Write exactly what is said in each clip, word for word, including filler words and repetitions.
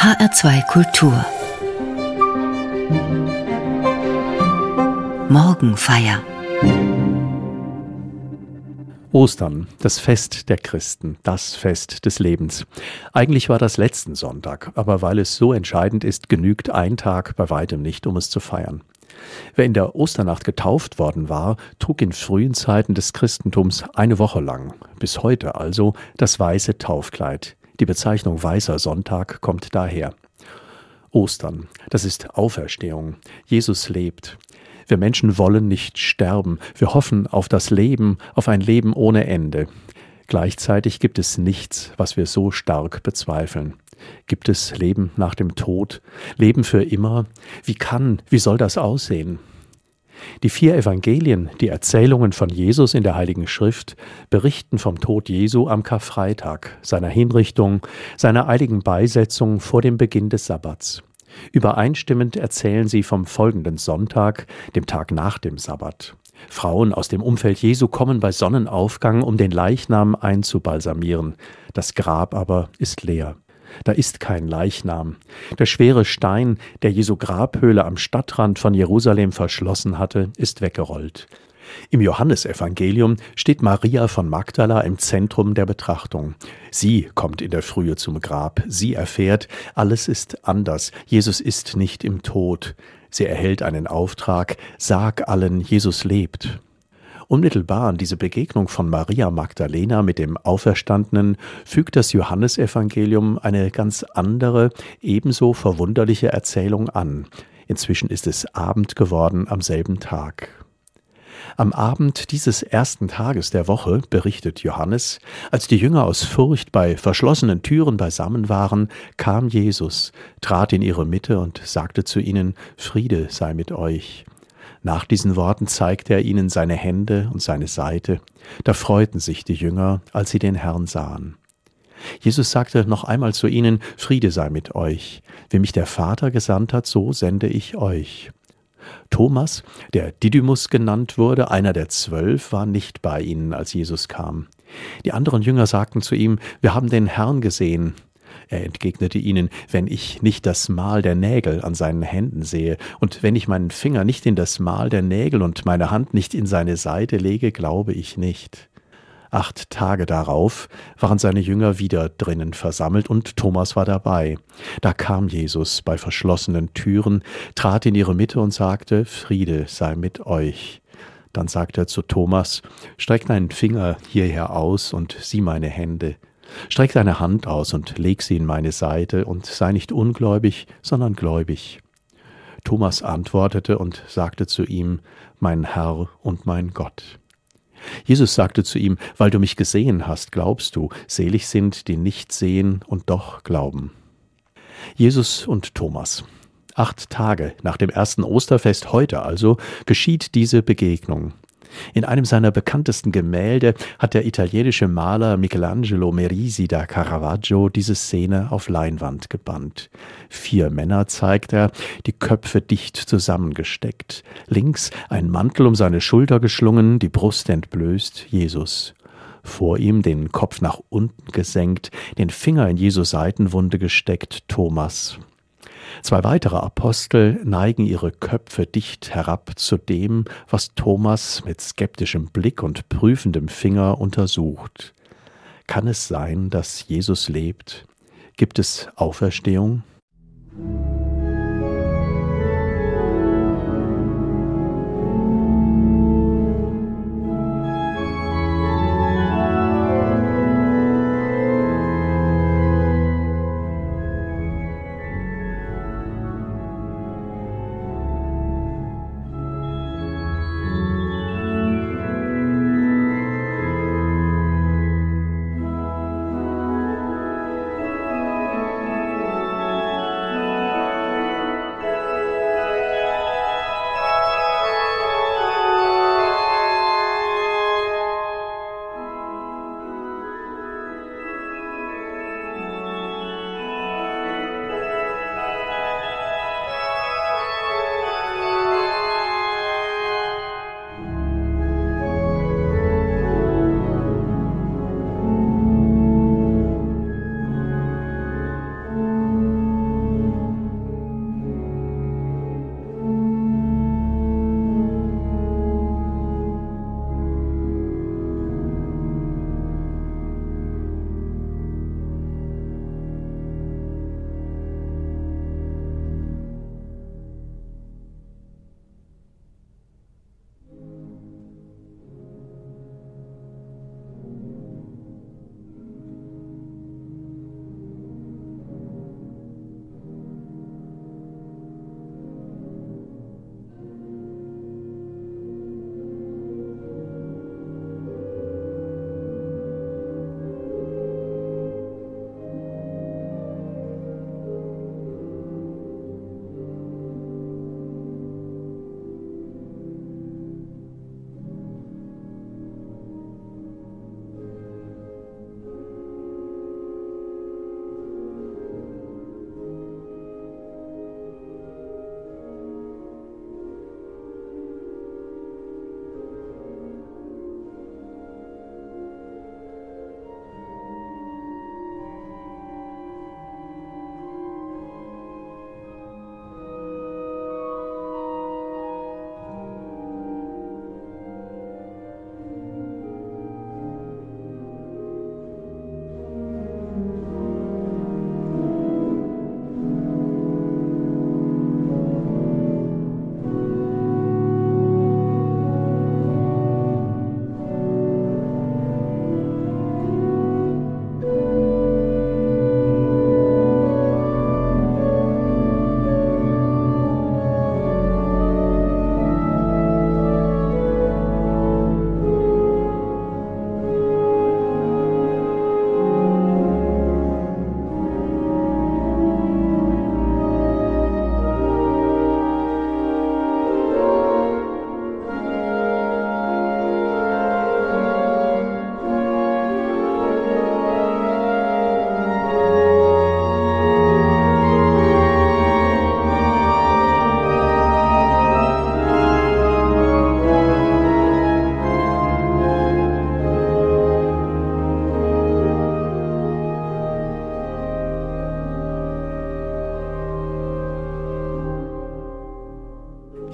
H R zwei Kultur Morgenfeier. Ostern, das Fest der Christen, das Fest des Lebens. Eigentlich war das letzten Sonntag, aber weil es so entscheidend ist, genügt ein Tag bei weitem nicht, um es zu feiern. Wer in der Osternacht getauft worden war, trug in frühen Zeiten des Christentums eine Woche lang, bis heute also, das weiße Taufkleid. Die Bezeichnung Weißer Sonntag kommt daher. Ostern, das ist Auferstehung. Jesus lebt. Wir Menschen wollen nicht sterben. Wir hoffen auf das Leben, auf ein Leben ohne Ende. Gleichzeitig gibt es nichts, was wir so stark bezweifeln. Gibt es Leben nach dem Tod? Leben für immer? Wie kann, wie soll das aussehen? Die vier Evangelien, die Erzählungen von Jesus in der Heiligen Schrift, berichten vom Tod Jesu am Karfreitag, seiner Hinrichtung, seiner eiligen Beisetzung vor dem Beginn des Sabbats. Übereinstimmend erzählen sie vom folgenden Sonntag, dem Tag nach dem Sabbat. Frauen aus dem Umfeld Jesu kommen bei Sonnenaufgang, um den Leichnam einzubalsamieren. Das Grab aber ist leer. Da ist kein Leichnam. Der schwere Stein, der Jesu Grabhöhle am Stadtrand von Jerusalem verschlossen hatte, ist weggerollt. Im Johannesevangelium steht Maria von Magdala im Zentrum der Betrachtung. Sie kommt in der Frühe zum Grab. Sie erfährt, alles ist anders. Jesus ist nicht im Tod. Sie erhält einen Auftrag: Sag allen, Jesus lebt. Unmittelbar an diese Begegnung von Maria Magdalena mit dem Auferstandenen fügt das Johannesevangelium eine ganz andere, ebenso verwunderliche Erzählung an. Inzwischen ist es Abend geworden am selben Tag. Am Abend dieses ersten Tages der Woche, berichtet Johannes, als die Jünger aus Furcht bei verschlossenen Türen beisammen waren, kam Jesus, trat in ihre Mitte und sagte zu ihnen: Friede sei mit euch. Nach diesen Worten zeigte er ihnen seine Hände und seine Seite. Da freuten sich die Jünger, als sie den Herrn sahen. Jesus sagte noch einmal zu ihnen: Friede sei mit euch. Wie mich der Vater gesandt hat, so sende ich euch. Thomas, der Didymus genannt wurde, einer der Zwölf, war nicht bei ihnen, als Jesus kam. Die anderen Jünger sagten zu ihm: Wir haben den Herrn gesehen. Er entgegnete ihnen: Wenn ich nicht das Mal der Nägel an seinen Händen sehe und wenn ich meinen Finger nicht in das Mal der Nägel und meine Hand nicht in seine Seite lege, glaube ich nicht. Acht Tage darauf waren seine Jünger wieder drinnen versammelt und Thomas war dabei. Da kam Jesus bei verschlossenen Türen, trat in ihre Mitte und sagte: Friede sei mit euch. Dann sagte er zu Thomas: Streck deinen Finger hierher aus und sieh meine Hände. Streck deine Hand aus und leg sie in meine Seite und sei nicht ungläubig, sondern gläubig. Thomas antwortete und sagte zu ihm: Mein Herr und mein Gott. Jesus sagte zu ihm: Weil du mich gesehen hast, glaubst du. Selig sind, die nicht sehen und doch glauben. Jesus und Thomas. Acht Tage nach dem ersten Osterfest, heute also, geschieht diese Begegnung. In einem seiner bekanntesten Gemälde hat der italienische Maler Michelangelo Merisi da Caravaggio diese Szene auf Leinwand gebannt. Vier Männer zeigt er, die Köpfe dicht zusammengesteckt. Links ein Mantel um seine Schulter geschlungen, die Brust entblößt, Jesus. Vor ihm, den Kopf nach unten gesenkt, den Finger in Jesu Seitenwunde gesteckt, Thomas. Zwei weitere Apostel neigen ihre Köpfe dicht herab zu dem, was Thomas mit skeptischem Blick und prüfendem Finger untersucht. Kann es sein, dass Jesus lebt? Gibt es Auferstehung?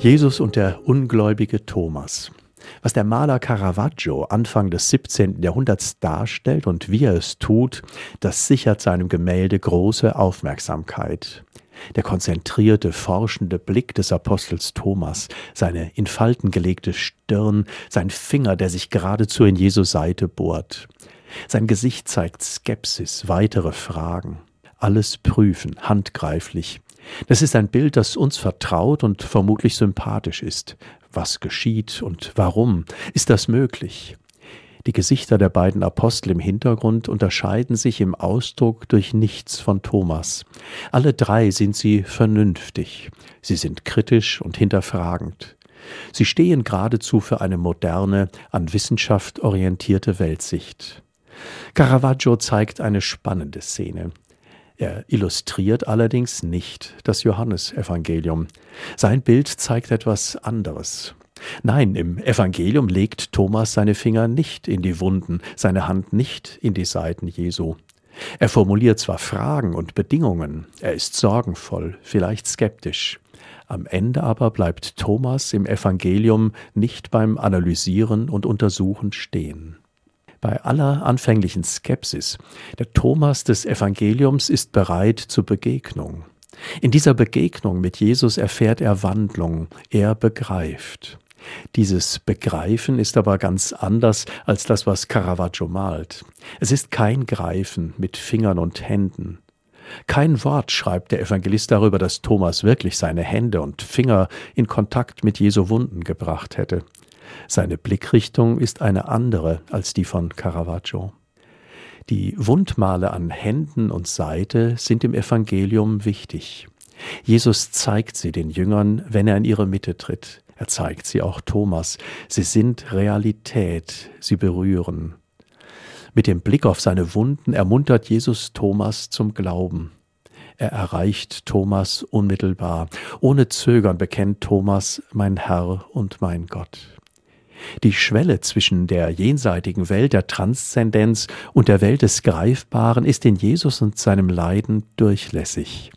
Jesus und der ungläubige Thomas. Was der Maler Caravaggio Anfang des siebzehnten Jahrhunderts darstellt und wie er es tut, das sichert seinem Gemälde große Aufmerksamkeit. Der konzentrierte, forschende Blick des Apostels Thomas, seine in Falten gelegte Stirn, sein Finger, der sich geradezu in Jesu Seite bohrt. Sein Gesicht zeigt Skepsis, weitere Fragen. Alles prüfen, handgreiflich. Das ist ein Bild, das uns vertraut und vermutlich sympathisch ist. Was geschieht und warum? Ist das möglich? Die Gesichter der beiden Apostel im Hintergrund unterscheiden sich im Ausdruck durch nichts von Thomas. Alle drei sind sie vernünftig. Sie sind kritisch und hinterfragend. Sie stehen geradezu für eine moderne, an Wissenschaft orientierte Weltsicht. Caravaggio zeigt eine spannende Szene. Er illustriert allerdings nicht das Johannesevangelium. Sein Bild zeigt etwas anderes. Nein, im Evangelium legt Thomas seine Finger nicht in die Wunden, seine Hand nicht in die Seiten Jesu. Er formuliert zwar Fragen und Bedingungen, er ist sorgenvoll, vielleicht skeptisch. Am Ende aber bleibt Thomas im Evangelium nicht beim Analysieren und Untersuchen stehen. Bei aller anfänglichen Skepsis, der Thomas des Evangeliums ist bereit zur Begegnung. In dieser Begegnung mit Jesus erfährt er Wandlung, er begreift. Dieses Begreifen ist aber ganz anders als das, was Caravaggio malt. Es ist kein Greifen mit Fingern und Händen. Kein Wort schreibt der Evangelist darüber, dass Thomas wirklich seine Hände und Finger in Kontakt mit Jesu Wunden gebracht hätte. Seine Blickrichtung ist eine andere als die von Caravaggio. Die Wundmale an Händen und Seite sind im Evangelium wichtig. Jesus zeigt sie den Jüngern, wenn er in ihre Mitte tritt. Er zeigt sie auch Thomas. Sie sind Realität, sie berühren. Mit dem Blick auf seine Wunden ermuntert Jesus Thomas zum Glauben. Er erreicht Thomas unmittelbar. Ohne Zögern bekennt Thomas, mein Herr und mein Gott. Die Schwelle zwischen der jenseitigen Welt der Transzendenz und der Welt des Greifbaren ist in Jesus und seinem Leiden durchlässig.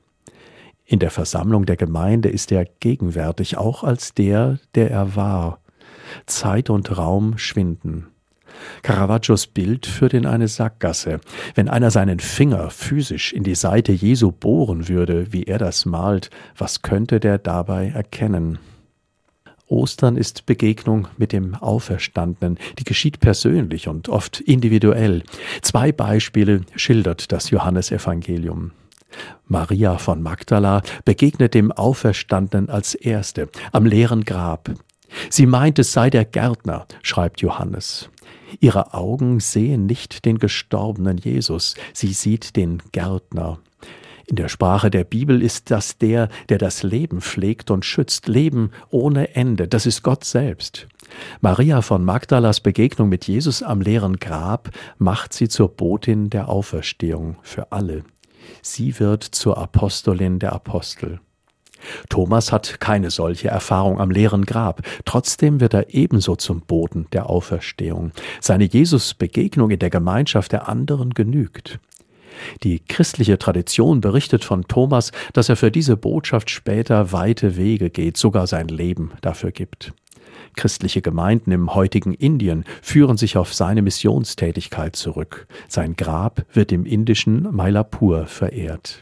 In der Versammlung der Gemeinde ist er gegenwärtig, auch als der, der er war. Zeit und Raum schwinden. Caravaggios Bild führt in eine Sackgasse. Wenn einer seinen Finger physisch in die Seite Jesu bohren würde, wie er das malt, was könnte der dabei erkennen? Ostern ist Begegnung mit dem Auferstandenen, die geschieht persönlich und oft individuell. Zwei Beispiele schildert das Johannesevangelium. Maria von Magdala begegnet dem Auferstandenen als Erste am leeren Grab. Sie meint, es sei der Gärtner, schreibt Johannes. Ihre Augen sehen nicht den gestorbenen Jesus, sie sieht den Gärtner. In der Sprache der Bibel ist das der, der das Leben pflegt und schützt, Leben ohne Ende, das ist Gott selbst. Maria von Magdalas Begegnung mit Jesus am leeren Grab macht sie zur Botin der Auferstehung für alle. Sie wird zur Apostolin der Apostel. Thomas hat keine solche Erfahrung am leeren Grab. Trotzdem wird er ebenso zum Boten der Auferstehung. Seine Jesus-Begegnung in der Gemeinschaft der anderen genügt. Die christliche Tradition berichtet von Thomas, dass er für diese Botschaft später weite Wege geht, sogar sein Leben dafür gibt. Christliche Gemeinden im heutigen Indien führen sich auf seine Missionstätigkeit zurück. Sein Grab wird im indischen Mylapore verehrt.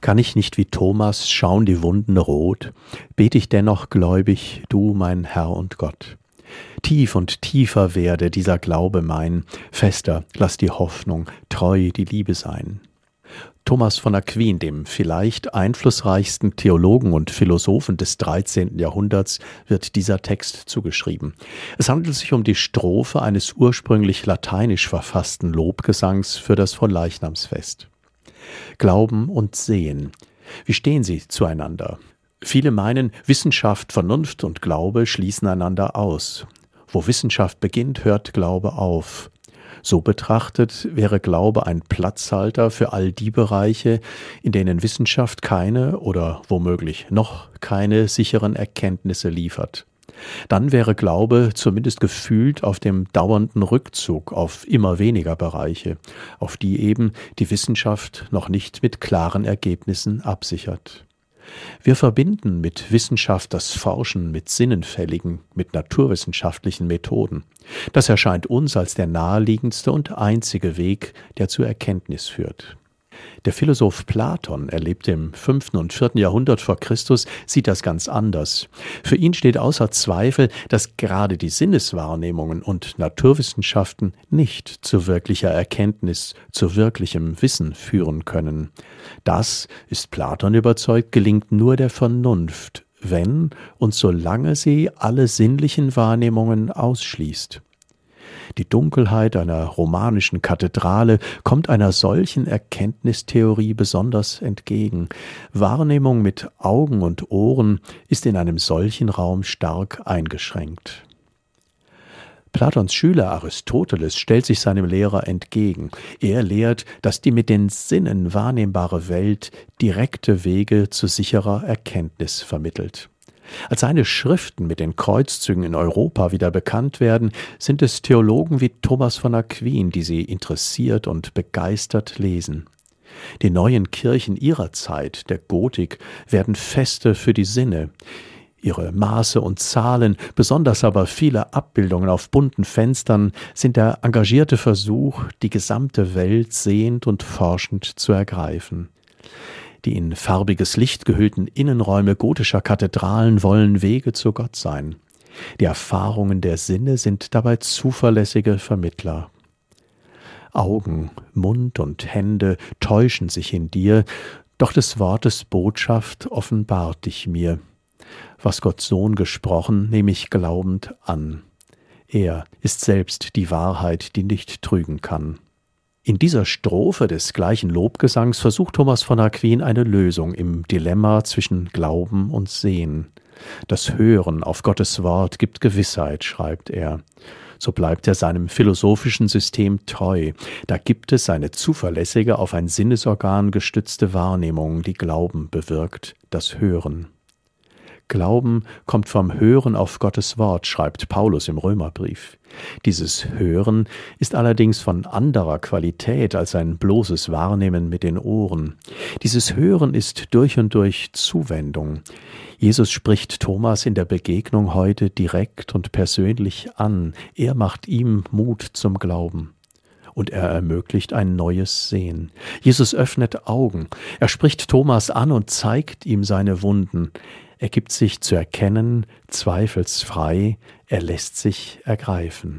Kann ich nicht wie Thomas schauen die Wunden rot, bet ich dennoch gläubig, du mein Herr und Gott. Tief und tiefer werde dieser Glaube mein, fester lass die Hoffnung, treu die Liebe sein. Thomas von Aquin, dem vielleicht einflussreichsten Theologen und Philosophen des dreizehnten Jahrhunderts, wird dieser Text zugeschrieben. Es handelt sich um die Strophe eines ursprünglich lateinisch verfassten Lobgesangs für das Fronleichnamsfest. Glauben und Sehen. Wie stehen sie zueinander? Viele meinen, Wissenschaft, Vernunft und Glaube schließen einander aus. Wo Wissenschaft beginnt, hört Glaube auf. So betrachtet wäre Glaube ein Platzhalter für all die Bereiche, in denen Wissenschaft keine oder womöglich noch keine sicheren Erkenntnisse liefert. Dann wäre Glaube zumindest gefühlt auf dem dauernden Rückzug auf immer weniger Bereiche, auf die eben die Wissenschaft noch nicht mit klaren Ergebnissen absichert. Wir verbinden mit Wissenschaft das Forschen mit sinnenfälligen, mit naturwissenschaftlichen Methoden. Das erscheint uns als der naheliegendste und einzige Weg, der zur Erkenntnis führt. Der Philosoph Platon, er lebte im fünften und vierten Jahrhundert vor Christus, sieht das ganz anders. Für ihn steht außer Zweifel, dass gerade die Sinneswahrnehmungen und Naturwissenschaften nicht zu wirklicher Erkenntnis, zu wirklichem Wissen führen können. Das, ist Platon überzeugt, gelingt nur der Vernunft, wenn und solange sie alle sinnlichen Wahrnehmungen ausschließt. Die Dunkelheit einer romanischen Kathedrale kommt einer solchen Erkenntnistheorie besonders entgegen. Wahrnehmung mit Augen und Ohren ist in einem solchen Raum stark eingeschränkt. Platons Schüler Aristoteles stellt sich seinem Lehrer entgegen. Er lehrt, dass die mit den Sinnen wahrnehmbare Welt direkte Wege zu sicherer Erkenntnis vermittelt. Als seine Schriften mit den Kreuzzügen in Europa wieder bekannt werden, sind es Theologen wie Thomas von Aquin, die sie interessiert und begeistert lesen. Die neuen Kirchen ihrer Zeit, der Gotik, werden Feste für die Sinne. Ihre Maße und Zahlen, besonders aber viele Abbildungen auf bunten Fenstern, sind der engagierte Versuch, die gesamte Welt sehend und forschend zu ergreifen. Die in farbiges Licht gehüllten Innenräume gotischer Kathedralen wollen Wege zu Gott sein. Die Erfahrungen der Sinne sind dabei zuverlässige Vermittler. Augen, Mund und Hände täuschen sich in dir, doch des Wortes Botschaft offenbart dich mir. Was Gottes Sohn gesprochen, nehme ich glaubend an. Er ist selbst die Wahrheit, die nicht trügen kann. In dieser Strophe des gleichen Lobgesangs versucht Thomas von Aquin eine Lösung im Dilemma zwischen Glauben und Sehen. Das Hören auf Gottes Wort gibt Gewissheit, schreibt er. So bleibt er seinem philosophischen System treu. Da gibt es eine zuverlässige, auf ein Sinnesorgan gestützte Wahrnehmung, die Glauben bewirkt, das Hören. Glauben kommt vom Hören auf Gottes Wort, schreibt Paulus im Römerbrief. Dieses Hören ist allerdings von anderer Qualität als ein bloßes Wahrnehmen mit den Ohren. Dieses Hören ist durch und durch Zuwendung. Jesus spricht Thomas in der Begegnung heute direkt und persönlich an. Er macht ihm Mut zum Glauben. Und er ermöglicht ein neues Sehen. Jesus öffnet Augen. Er spricht Thomas an und zeigt ihm seine Wunden. Er gibt sich zu erkennen, zweifelsfrei, er lässt sich ergreifen.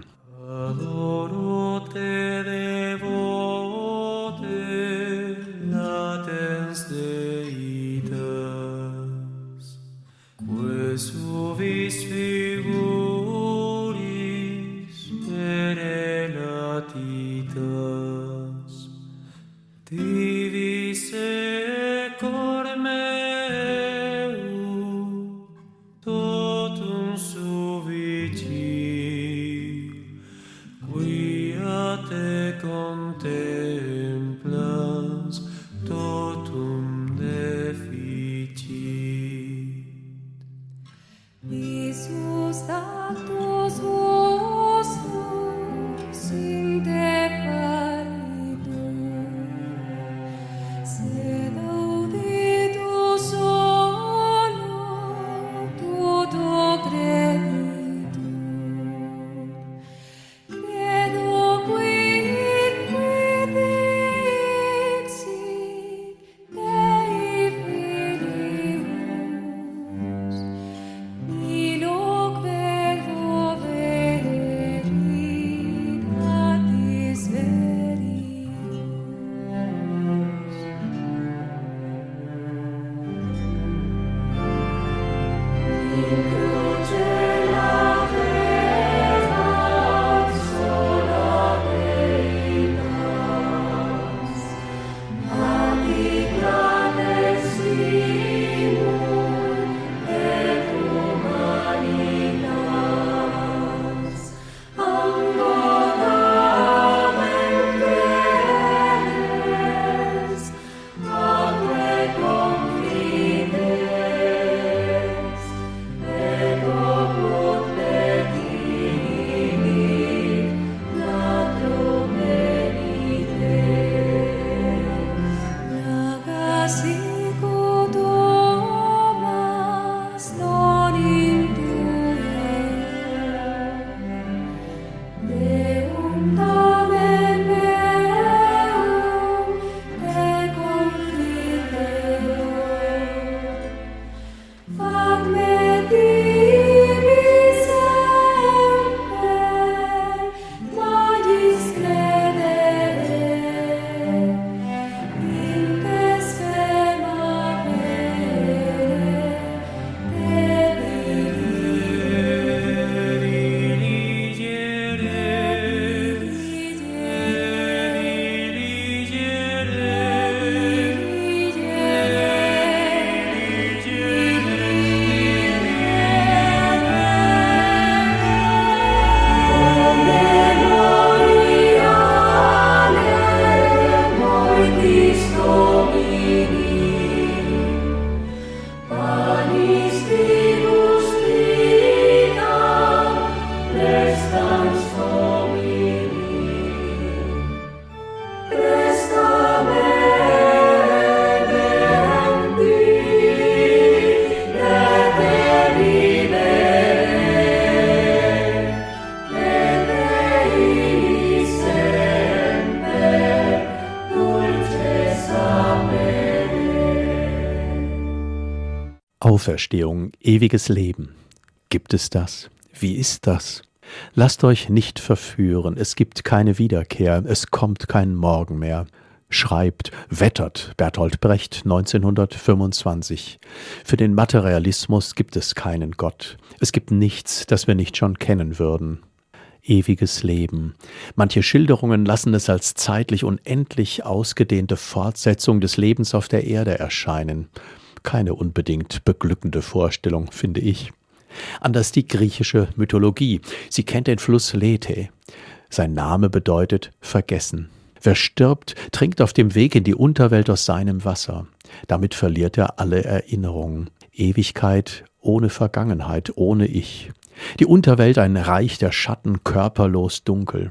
Auferstehung, ewiges Leben. Gibt es das? Wie ist das? Lasst euch nicht verführen, es gibt keine Wiederkehr, es kommt kein Morgen mehr. Schreibt, wettert Bertolt Brecht neunzehnhundertfünfundzwanzig. Für den Materialismus gibt es keinen Gott. Es gibt nichts, das wir nicht schon kennen würden. Ewiges Leben. Manche Schilderungen lassen es als zeitlich unendlich ausgedehnte Fortsetzung des Lebens auf der Erde erscheinen. Keine unbedingt beglückende Vorstellung, finde ich. Anders die griechische Mythologie. Sie kennt den Fluss Lethe. Sein Name bedeutet vergessen. Wer stirbt, trinkt auf dem Weg in die Unterwelt aus seinem Wasser. Damit verliert er alle Erinnerungen. Ewigkeit ohne Vergangenheit, ohne Ich. Die Unterwelt ein Reich der Schatten, körperlos dunkel.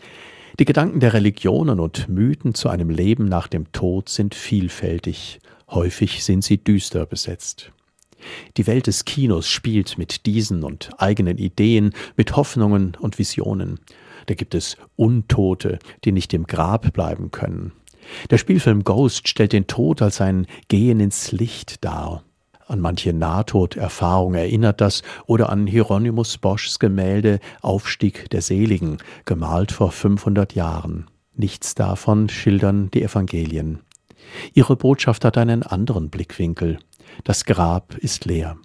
Die Gedanken der Religionen und Mythen zu einem Leben nach dem Tod sind vielfältig. Häufig sind sie düster besetzt. Die Welt des Kinos spielt mit diesen und eigenen Ideen, mit Hoffnungen und Visionen. Da gibt es Untote, die nicht im Grab bleiben können. Der Spielfilm Ghost stellt den Tod als ein Gehen ins Licht dar. An manche Nahtoderfahrung erinnert das oder an Hieronymus Boschs Gemälde Aufstieg der Seligen, gemalt vor fünfhundert Jahren. Nichts davon schildern die Evangelien. Ihre Botschaft hat einen anderen Blickwinkel. Das Grab ist leer.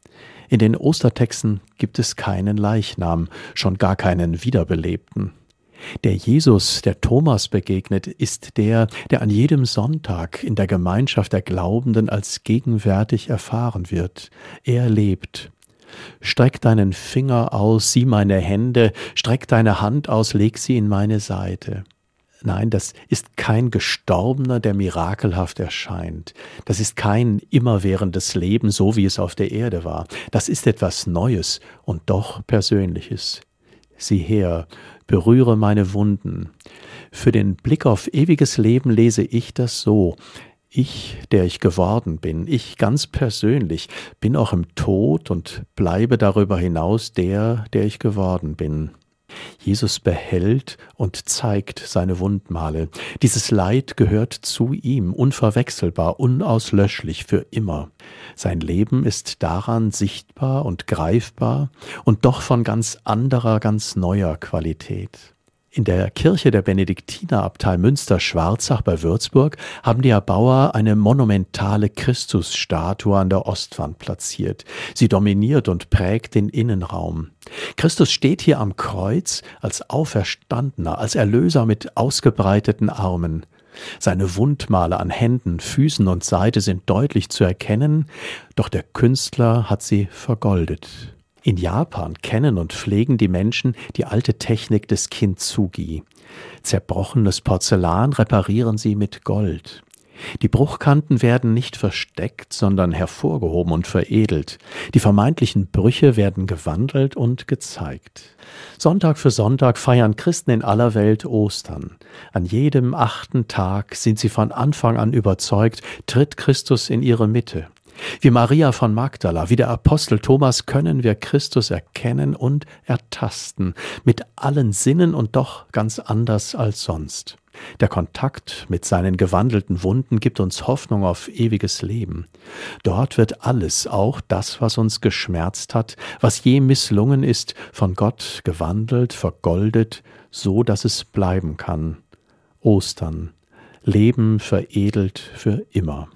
In den Ostertexten gibt es keinen Leichnam, schon gar keinen Wiederbelebten. Der Jesus, der Thomas begegnet, ist der, der an jedem Sonntag in der Gemeinschaft der Glaubenden als gegenwärtig erfahren wird. Er lebt. Streck deinen Finger aus, sieh meine Hände, streck deine Hand aus, leg sie in meine Seite. Nein, das ist kein Gestorbener, der mirakelhaft erscheint. Das ist kein immerwährendes Leben, so wie es auf der Erde war. Das ist etwas Neues und doch Persönliches. Sieh her, berühre meine Wunden. Für den Blick auf ewiges Leben lese ich das so. Ich, der ich geworden bin, ich ganz persönlich, bin auch im Tod und bleibe darüber hinaus der, der ich geworden bin. Jesus behält und zeigt seine Wundmale. Dieses Leid gehört zu ihm, unverwechselbar, unauslöschlich für immer. Sein Leben ist daran sichtbar und greifbar und doch von ganz anderer, ganz neuer Qualität. In der Kirche der Benediktinerabtei Münster-Schwarzach bei Würzburg haben die Erbauer eine monumentale Christusstatue an der Ostwand platziert. Sie dominiert und prägt den Innenraum. Christus steht hier am Kreuz als Auferstandener, als Erlöser mit ausgebreiteten Armen. Seine Wundmale an Händen, Füßen und Seite sind deutlich zu erkennen, doch der Künstler hat sie vergoldet. In Japan kennen und pflegen die Menschen die alte Technik des Kintsugi. Zerbrochenes Porzellan reparieren sie mit Gold. Die Bruchkanten werden nicht versteckt, sondern hervorgehoben und veredelt. Die vermeintlichen Brüche werden gewandelt und gezeigt. Sonntag für Sonntag feiern Christen in aller Welt Ostern. An jedem achten Tag sind sie von Anfang an überzeugt, tritt Christus in ihre Mitte. Wie Maria von Magdala, wie der Apostel Thomas können wir Christus erkennen und ertasten, mit allen Sinnen und doch ganz anders als sonst. Der Kontakt mit seinen gewandelten Wunden gibt uns Hoffnung auf ewiges Leben. Dort wird alles, auch das, was uns geschmerzt hat, was je misslungen ist, von Gott gewandelt, vergoldet, so dass es bleiben kann. Ostern, Leben veredelt für immer.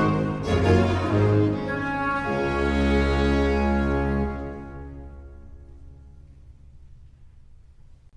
Musik